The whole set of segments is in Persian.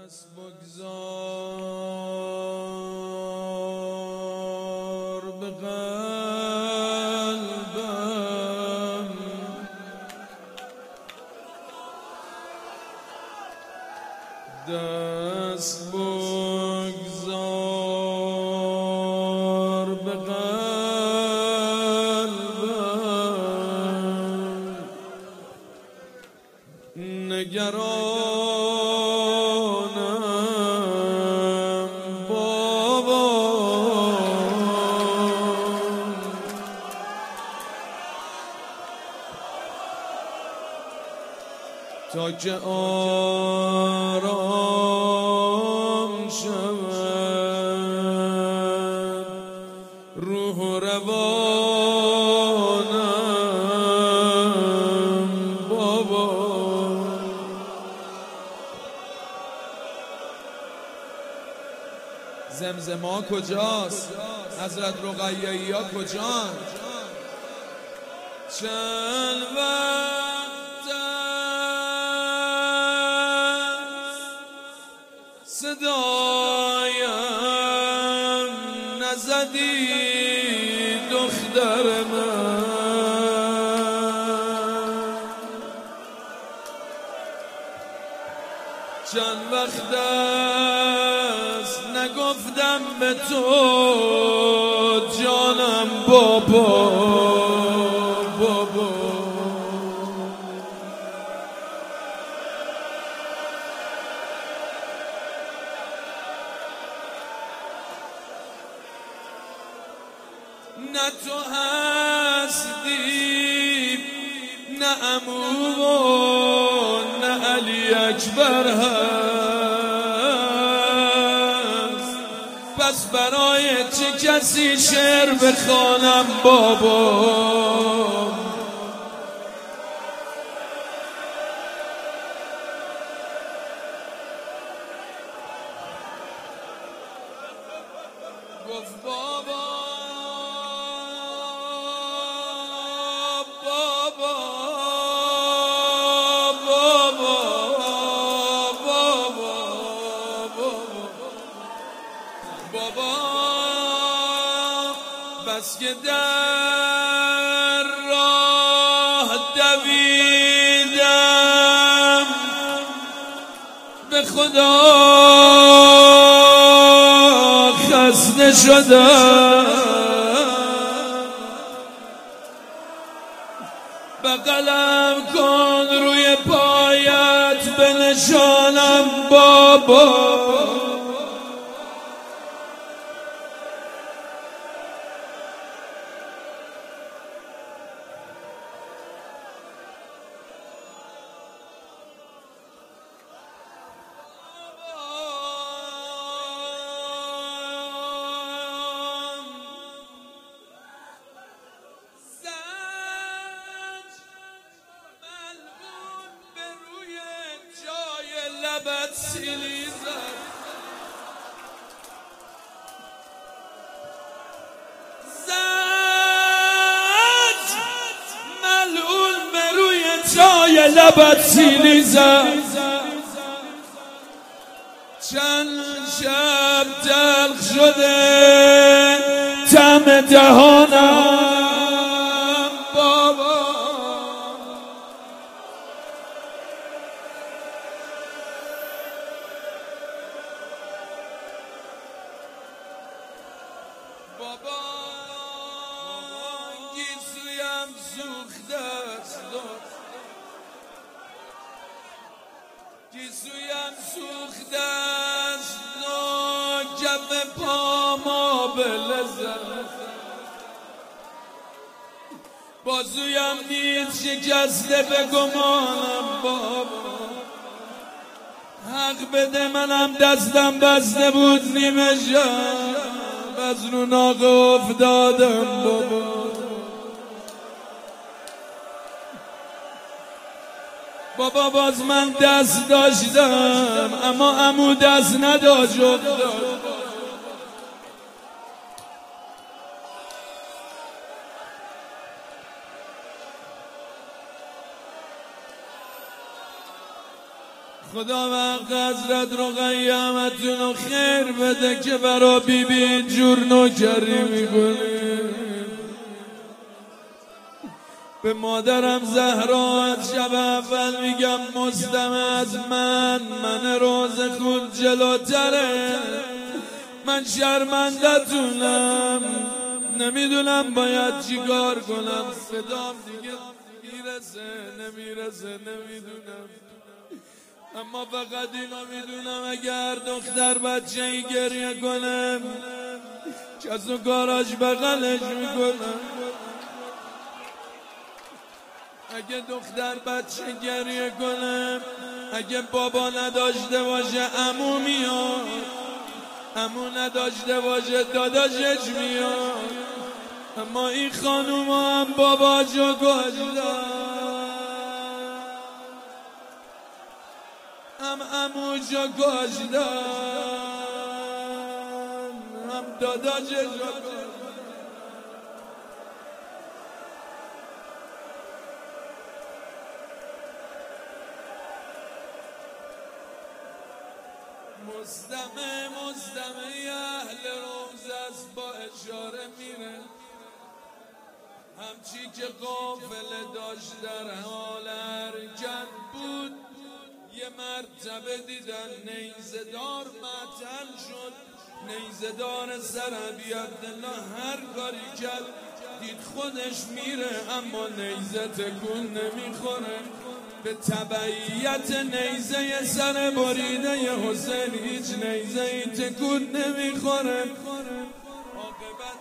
دست بگذار به قلبم، دست بگذار به قلبم، نگرانم بابا، تا که آرام شود روح و روانم بابا. زمزما کجاست؟ حضرت رقیه‌ای ها کجان؟ چند وقت صدایم نزدی دختر من، چند وقت است نگفتم به تو جانم بابا بابا. نه تو هستی نه عمو و نه علی اکبر هست، پس برای چه کسی شعر بخوانم بابا؟ گفت بابا بابا، بس که در راه دویدم به خدا خسته شدم، بغلم کن روی پایت بنشانم بابا. لبت سیلی زد، زد ملعون به روی جای لبت سیلی زد، چند شب تلخ شده طعم دهانم بابا. بابا گیسویم سوخته است، گیسویم سوخته است و کف پاما بلزد، بازویم نیز شکسته به گمانم بابا. حق بده منم دستم بسته بود نیمه شب از رو ناقه افتادم بابا. بابا باز من دست داشتم اما عمو دست نداشت. خدا و حضرت رقیه رو خیر بده که برا بیبی جور نوکری میکنه. به مادرم زهرا از شب اول میگم مصدم از من روز خود جلوتره. من شرمندتونم، نمیدونم باید چی کار کنم. صدام دیگه میرسه نمیرسه نمیدونم، اما فقط اینو میدونم اگر دختر بچه ای گریه کنم کس و کاراش بغلش میکنم. اگه دختر بچه گریه کنم، اگه بابا نداشته باشه عمو میاد، عمو نداشته باشه داداشش میاد. اما این خانوم هم بابا جو گذاشتن، هم عمو جو گذاشتن، هم داداشش جو گذاشتن. مصدمه اهل روز است با اشاره میره، همچی که قافله داشت در حال حرکت بود. یه مرتبه دیدن نیزدار معطل شد، نیزدار سرعبی عبدالله هر کاری کرد دید خودش میره اما نیزه تکون نمیخوره. به تبعیت نیزه سر بریده حسین هیچ نیزه ای تکون نمیخوره. عاقبت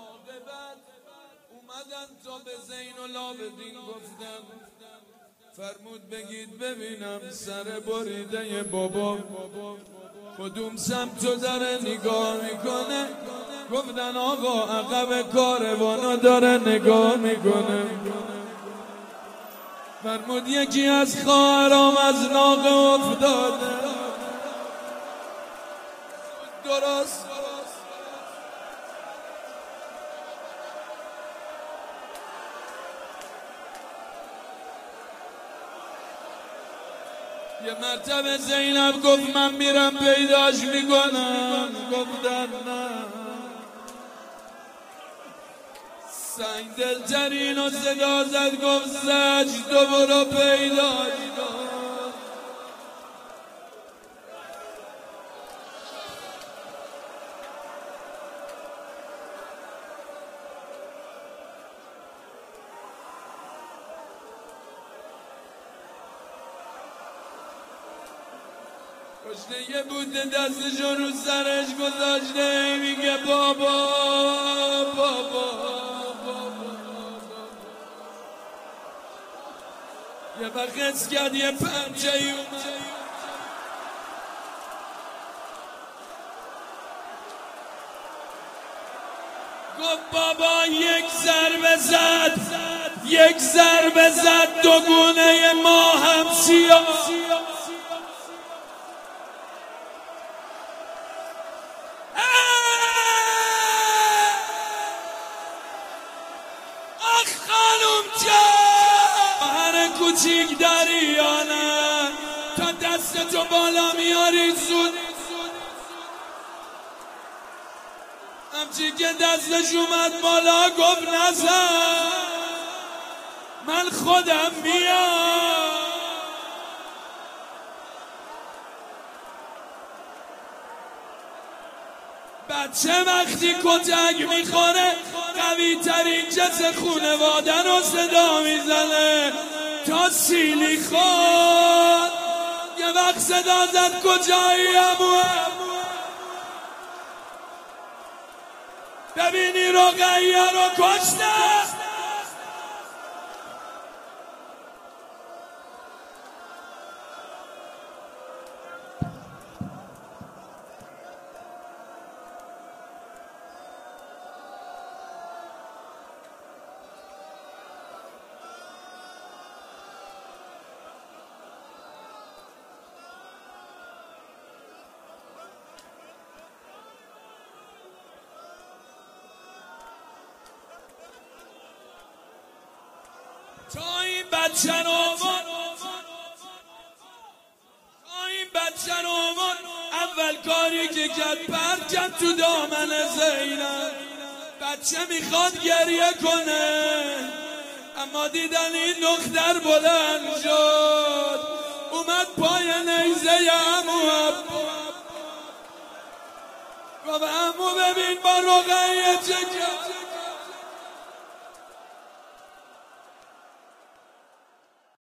اومدن تا به زین العابدین گفتن فرمود بگید ببینم سر بریده بابا کدوم سمت رو داره نگاه میکنه. گفتن آقا عقب کاروانو داره نگاه میکنه. فرمود یکی از خواهرام از ناقه افتاده. درست یه مرتبه زینب گفت من میرم پیداش میکنم. گفتن نه، سنگ دلترین و صدا زد گفت زج تو برو پیداش کن. کشته یه بوده دستشو رو سرش گذاشته میگه بابا بابا. یه وقت حس کرد یه پنجه ای اومد، گفت بابا یک ضربه زد دو گونه ما هم سیاه. کوچیک داری یا نه تا دستتو بالا میاری زود. همچی که دستش اومد بالا گفت نزن من خودم میام. بچه وقتی کتک میخوره قوی ترین جس خونواده رو صدا میزنه. تا سیلی خود یه وقت صدا زد کجایی عمو، ببینی رقیه رو کشته. تا این بچه رو اول کاری که کرد پرت کرد تو دامن زینب. بچه میخواد گریه کنه اما دیدن این دختر بلند شد، اومد پای نیزه عمو، گفت عمو ببین با رقیه چه کرد.